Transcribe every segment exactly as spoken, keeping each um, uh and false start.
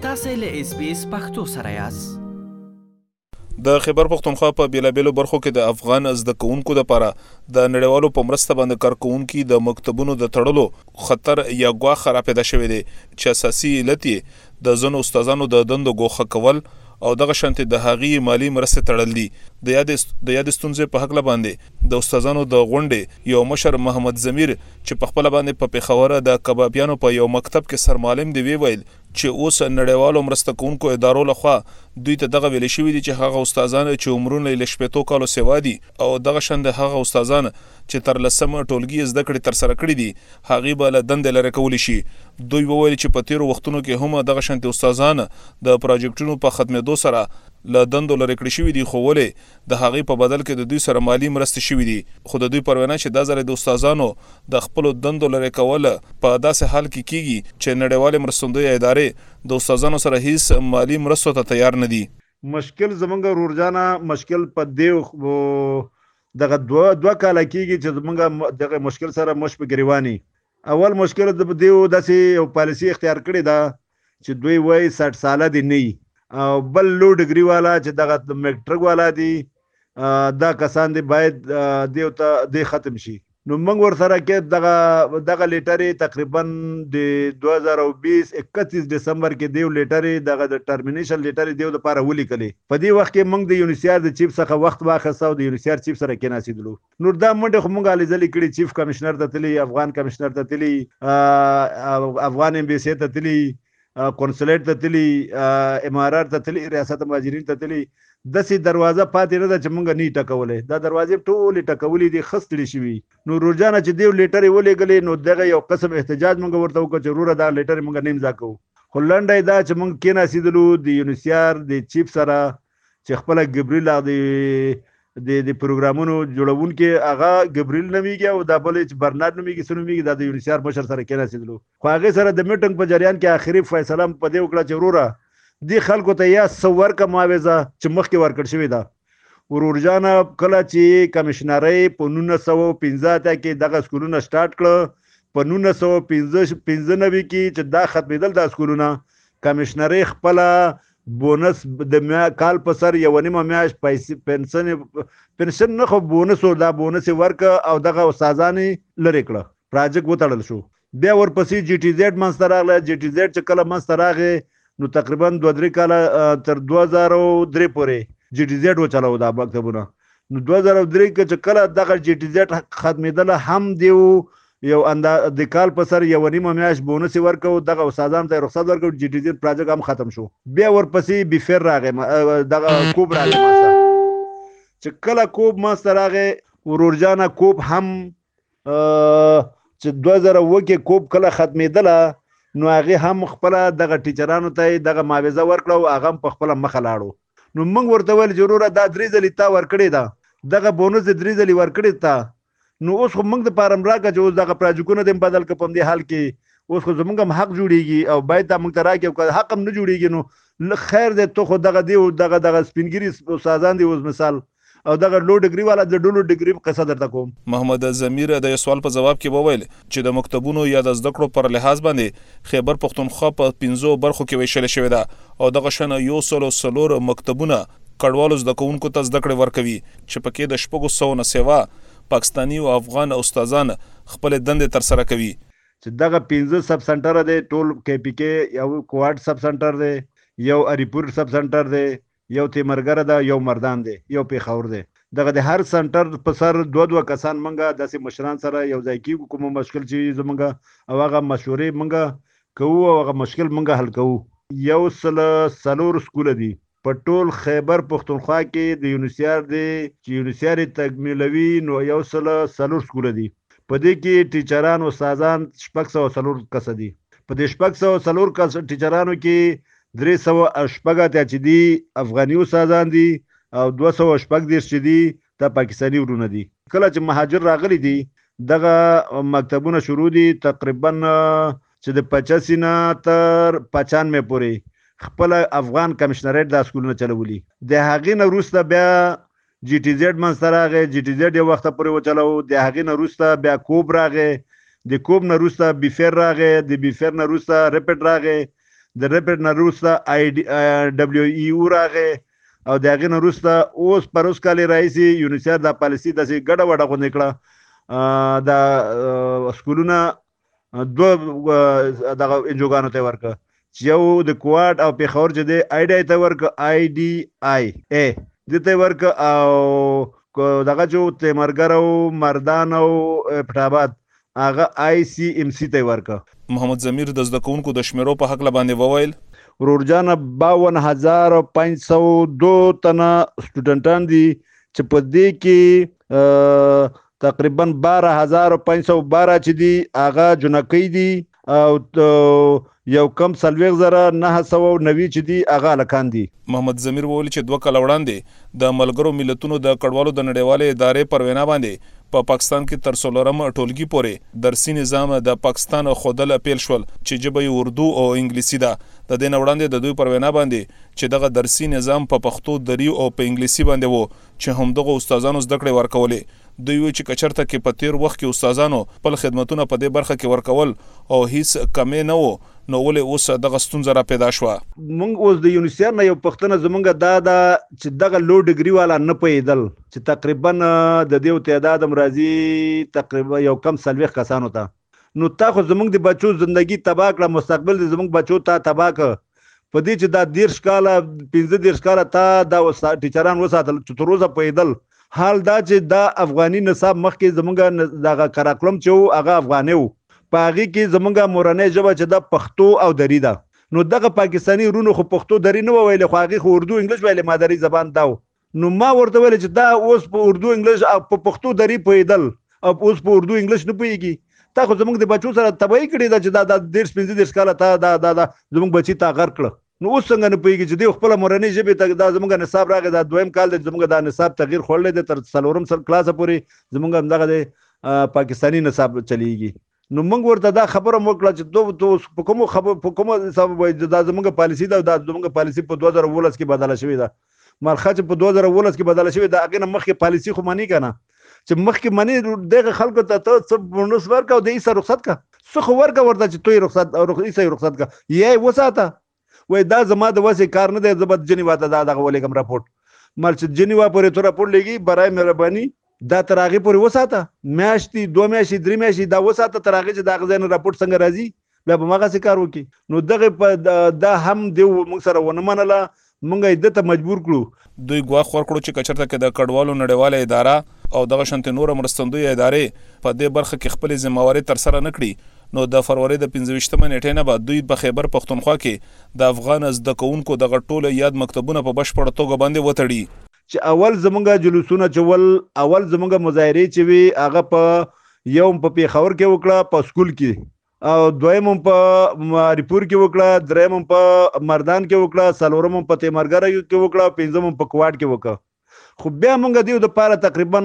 تاسو له اس بي اس پښتو سره یاست. د خیبر پښتونخوا په بیلابیلو برخو کې د افغان زده کوونکو لپاره د نړیوالو په مرسته باندې کارکونکو د مکتبونو د تړلو خطر یا ګواښ را پیدا شوی دی چې اساسي علت د ځینو استادانو د دندو ګوښه کول او دغه شانتي د هغي مالی مرسته تړل دي. د یاد د یاد ستونزې په حق باندې د استادانو د غونډې یو مشر محمد ضمیر چې په خپل باندې په پیښور د کبابیانو په یو مکتب کې سرمعلم دی وی ویل چې اوس نړیوالو مرسته کوونکو ادارو لخوا دوی ته دغه ویل شوی دي چې هغه استادان چې عمرونه له شپږو کالو سیوا دي او دغه شند هغه استادان چې تر لسمه ټولګي زده کړې تر سره کړې دي هغه به له دند لره کول شي. دوی وویل چې په تیرو وختونو کې هم دغه شند استادان د پروجیکټونو په ختمېدو سره له دندو لره کړی شوی دي خو ولې د هغه په بدل کې د دوی سره مالی مرسته شوی دي. خو د دوی پروینه چې د زره د استادانو د خپل دندو لره کول په داسې حال کې کیږي چې نړیوال مرستندوی ادارې د استادانو سره هیڅ مالی مرسته ته تیار نه دي. مشکل زمونږ ورجانا مشکل په دیو دغه دوه دوه کال کېږي چې زمونږ دغه مشکل سره مش په گریوانی. اول مشکل د دیو داسې یو پالیسی اختیار کړی دا چې دوی وای ساठ ساله دي نه او بل لو ډیګری والا چې دغه میټرک والا دي دا کسان دي باید دیو ته دی ختم شي. نو موږ ور سره کې دغه دغه لیټرې تقریبا د دوه هزار بیس اکتیس دسمبر کې دیو لیټرې دغه د ټرمینیشن لیټرې دیو د لپاره ولیکلې. په دې وخت کې موږ د یونیسیار د چیف څخه وخت واخیسته او د یونیسیار چیف سره کېناسېدلو. نور دا منډه خو موږ علي ځلې کړي چیف کمشنر ته تللی افغان کمشنر ته تللی افغان امبیسی ته تللی کونسلیټ ته تللی امارات ته تللی ریاست مهاجرین ته تللی. داسې دروازه پاتې نه ده چې مونږ نه ټکولې. دا دروازې ټولې ټکولې دي خستړې شوي. نو روزانه چې دیو لیټرې ولېږلې نو دغه یو قسم احتجاج مونږ ورته وکړو چې وروره دا لیټرې مونږ نه امضا کوو. خو لنډه دا چې مونږ کېناسېدلو د یونیسیار د چیف سره چې خپله ګبریل د د پروګرامونو جوړونکي هغه ګبریل نومیږي او دا بل چې برنارد نومیږي څه نومیږي دا د یونیسیار مشر سره کېناسېدلو. خو هغې سره د میټنګ په جریان کې آخري فیصله په دې وکړه چې وروره دی خلکو ته یا سور کا معاوضه چې مخکې ورکړ شوې ده. ورور جان کله چې کمشنرۍ په نولس سوه پنځه اتیا کې دغه سکولونه سٹارټ کړه په نولس سوه پنځه نوي کې چې دا ختمېدل دا سکولونه کمشنرۍ خپل بونس د کال په سر یو نیمه میاشت پیسې پنشن پنشن نه خو بونس دا بونس ورک او دغه استادانې لری کړه. پروجیکټ وتړل شو. بیا ورپسې جی ټي زیډ منځ ته راغله. جی ټي زیډ چې کله منځ ته راغی نو تقریبا دوه درې کاله تر دوه زره درې پورې جی ټي زیډ وچلاو دا مکتبونه. نو دوه زره درې کې چې کله دغه جی ټي زیډ ختمېدله هم دیو یو د کال په سر یو نیمه میاشت بونس ورکو دغه استادانو ته رخصت ورکو. جی ټي زیډ پروجیکټ هم ختم شو. بیا ورپسې بیفر راغی دغه کوب راغی ماسته چې کله کوب ماسته راغی ورور جان کوب هم چې دوه زره اووه کې کوب کله ختمېدله نو هغه هم خپل دغه ټیچرانو ته دغه معاوضه ورکړو هغه په خپل مخ لاړو. نو موږ ورته ویل ضروره دا درې ځلې تا ورکړې ده دغه بونس درې ځلې ورکړې تا. نو اوس خو موږ د پارم راکړه چې اوس دغه پروجیکټونه دې بدل کړه په دې حال کې اوس خو زموږ هم حق جوړیږي او باید تا موږ ته راکړي او حق هم نه جوړیږي نو خیر دې تو خو دغه دی دغه دغه سپینګری استادان دی اوس مثال او دغه لو ډیګری والا د ډولو ډیګری قصه درته کوم. محمد ضمیر د یو سوال په جواب کې وویل چې د مکتبونو یا د زده کړو پر لحاظ باندې خیبر پښتونخوا په پنځو برخو کې ویشل شوی ده او دغه شنه یو سلو سلور مکتبونه کډوالو زده کوونکو ته زده کړې ورکوي چې پکې د شپږو سوو نه سیوا پاکستاني او افغان استادان خپل دندې تر سره کوي. چې دغه پنځه سب سنټر دی ټول کې پی کې یو کوارډ سب سنټر دی یو اریپور سب سنټر دی یو تیمرګره ده یو مردان دی یو پیښور دی. دغه د هر سنټر په سر دوه دوه کسان منګه داسې مشران سره یو ځای کېږو کوم مشکل چې زمونږ او هغه مشورې منګه کوو او هغه مشکل منګه حل کوو. یو سل څلور سکوله دي په ټول خیبر پښتونخوا کې د یونیسیار دی چې یونیسیار تکمیلوي نو یو سل څلور سکوله دي. په دې کې ټیچران او استادان شپږ سوه څلور کسه دي. په دې شپږ سوه څلور کس ټیچرانو کې درې سوه شپږ اتیا چې دي افغاني استادان دي او دوه سوه شپږ دېرش چې دي دا پاکستاني ورونه دي. کله چې مهاجر راغلي دي دغه مکتبونه شروع دي تقریبا چې د پچاسی نه تر پچانوې پورې خپل افغان کمشنریټ دا سکولونه چلولي. د هغې نه وروسته بیا جی ټي زیډ منځته راغی. جی ټي زیډ یو وخته پورې وچلو. د هغې نه وروسته بیا کوب راغی. د کوب نه وروسته بیفر راغی. د بیفر نه وروسته ریپټ راغی. د ریپټ نه وروسته آی ډي ډبلیو ای او راغې او د هغې نه وروسته اوس پر اوس کال راهیسې یونیسیر دا پالیسي داسې ګډه وډه غوندې کړه دا سکولونه دوه دغه انجوګانو ته ورکړه چې یو د کوواټ او پېښور چې دی آی ډي آی ته ورکړه آی ډي آی ای دې ته ورکړه او دغه چې تیمرګر او مردان او پټاباد هغه آی سی ام سی ته ورکړه. محمد ضمیر د زده کوونکو د شمیرو په حق باندې وویل ورورجانه باون هزار پنځ سو دو تنه سټوډنټان دي چې په دې کې تقریبا بارہ ہزار پنځ سو بارہ چې دي هغه جنکۍ دي او یو کم څلوېښت زره نهه سوه نوي چې دي هغه هلکان دي. محمد ضمیر وویل چې دوه کاله وړاندې د ملګرو ملتونو د کډوالو د نړیوالې ادارې پر وینا باندې په پا پاکستان کې تر څلورم ټولګي پورې درسي نظام د پاکستان ښودل پیل شول چې ژبه یې اردو او انګلیسي ده. د دې نه وړاندې د دوی پر وینا باندې چې دغه درسي نظام په پښتو دري او په انګلیسي باندې وو چې همدغه استادانو زده کړې ورکولې. دوی وایي چې کچرته کې په تیر وخت کې استادانو خپل خدمتونه په دې برخه کې ورکول او هیڅ کمې نه وو نو ولې اوس دغه ستونزه را پیدا شوه. موږ اوس د یونیسیر نه یو پوښتنه زموږ دا ده چې دغه لو ډګري والا نه پوهېدل چې تقریبا د دې تعداد هم راځي تقریبا یو کم څلوېښت کسانو ته. نو تا خو زموږ د بچو زندگی تباه کړه مستقبل د زموږ بچو تا تباه کړه په دې چې دا دېرش کاله پنځه دېرش کاله تا دا ټیچران وساتل چې تر اوسه پوهېدل. حال دا چې دا افغاني نصاب مخکې زموږ دغه کراکلم چې و هغه افغاني و په هغې کې زموږ مورنۍ ژبه چې ده پښتو او دري ده. نو دغه پاکستاني ورونو خو پښتو دري نه وویلې خو هغې خو اردو انګلیش ویلې مادري زبان دا و. نو ما ورته ویلې چې دا اوس په اردو انګلیش او په پښتو دري پوهېدل او اوس په اردو انګلیش نه پوهېږي. تا خو زموږ د بچو سره تباهي کړې ده چې دا دا دېرش پنځه دېرش کاله تا دا دا دا زموږ بچي تا غر کړه. نو اوس څنګه نه پوهېږي چې دوی خپله مورنۍ ژبې ته دا زموږ نصاب راغی دا دویم کال دی زموږ دا نصاب تغییر خوړلی دی تر څلورم کلاسه پورې زموږ همدغه د پاکستاني نصاب چلیږي. نو موږ ورته دا خبره مو وکړه چې تو په کومو خبر په کومه حساب وایي دا زموږ پالیسي ده دا زموږ پالیسي په دوه زره اوولس کې بدله شوې ده. مالخه چې په دوه زره اوولس کې بدله شوې ده هغې نه مخکې پالیسي خو مني که نه چې مخکې مني دغه خلکو ته ته څه بونس ورکړه او د ایسه رخصت کړه څه خو ورکړه ورته چې تو یې رخصت ایسه یې رخصت کړه یا یې وساته وایي دا زما د وسې کار نه دی زه به جنیوا ته دا دغه ولېږم راپورټ مال چې جنیوا پورې تو راپورټ لېږي برای مهرباني دا تر هغې پورې وساته میاشتې دوه میاشتې درې میاشتې دا وساته تر هغې چې د هغه ځای نه راپورټ څنګه راځي بیا به هماغسې کار وکړي. نو دغه په دا هم دی موږ سره ونه منله موږ یې ده ته مجبور کړو. دوی ګواښ ورکړو چې کچرته کې د کډوالو نړیواله اداره او دغه شانتې نوره مرستندویه ادارې په دې برخه کې خپلې ذمهوارۍ ترسره نه کړي نو د فروری د پنځه ویشتمه نیټې نه به دوی په خیبر پښتونخوا کې د افغان زده کوونکو دغه ټوله یاد مکتبونه په بشپړه توګه باندې وتړي. چې اول زمونږ جلوسونه چې ول اول زمونږ مظاهرې چې وي هغه په یو په پېښور کې وکړه په سکول کې او دویم په ماریپور کې وکړه دریم په مردان کې وکړه څلورم په تیمرګر کې وکړه پنځم په کوواټ کې وکړه. خو بیا مونږ دیو د پاره تقریبا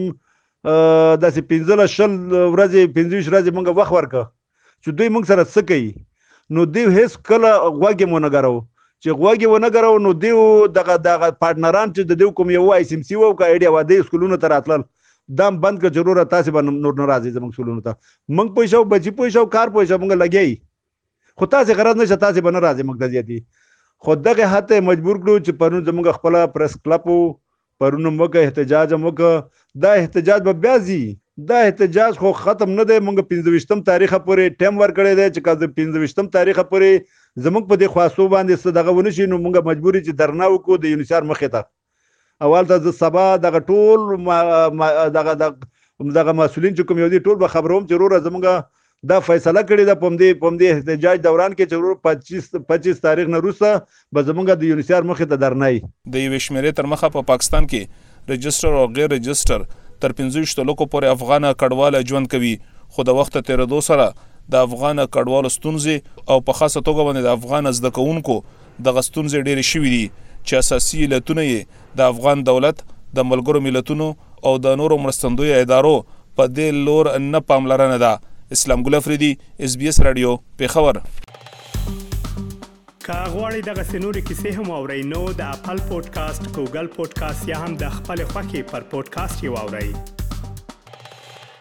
داسې پنځلس شل ورځې پنځه ویشت ورځې مونږ وخت ورکړه چې دوی مونږ سره څه کوي. نو دوی هېڅ کله غوږ یې ونه ګرو چې غوږ یې ونه ګرو نو دیو دغه دغه پارټنران چې د دیو کوم یو آی سی ام سی و که ایډیا واده سکولونو ته راتلل دام بند کړه چې وروره تاسې به نور نه راځئ زموږ سکولونو ته موږ پوه شو بچي پوه شو کار پوه شو موږ لګیایي خو تاسې غرض نشته تاسې به نه راځئ موږ ته زیاتي. خو دغه حد ته مجبور کړو چې پرون زموږ خپله پریس کلب و پرون هم وکړه احتجاج هم وکړه دا احتجاج به بیا ځي دا احتجاج خو ختم نه دی موږ پنځه ویشتم تاریخه پورې ټایم ورکړی دی چې که پنځه ویشتم تاریخه پورې زموږ په دې خواستو باندې څه دغه ونه شي نو موږ مجبور چې درنا وکړو د یونیسار مخې ته اول ته زه سبا دغه ټول دغه دغه مسؤلین چې کوم یو دي ټول به خبروم چې وروره زموږ دا فیصله کړې ده په همدې په همدې احتجاج دوران کې چې وروره پچیس پچیس تاریخ نه وروسته به زموږ د یونیسار مخې ته درنا وي. د یوې شمېرې تر مخه په پاکستان کې رجسټر او غیر رجسټر تر پنځه ویشتو لکو پورې افغان کډواله ژوند کوي خو د وخت تېرېدو سره د افغان کډوالو ستونزې او په خاصه توګه باندې د افغان زده کوونکو دغه ستونزې ډېرې شوي دي چې اساسي علتونه یې د افغان دولت د ملګرو ملتونو او د نورو مرستندویه ادارو په دې لور نه پاملرنه ده. اسلام ګل افریدي اس بي اس رادیو پېښور. که غواړئ دغسې نورې کیسې هم واورئ نو د اپل پودکاسټ ګوګل پودکاسټ یا هم د خپلې خوښې پر پودکاسټ یې واورئ.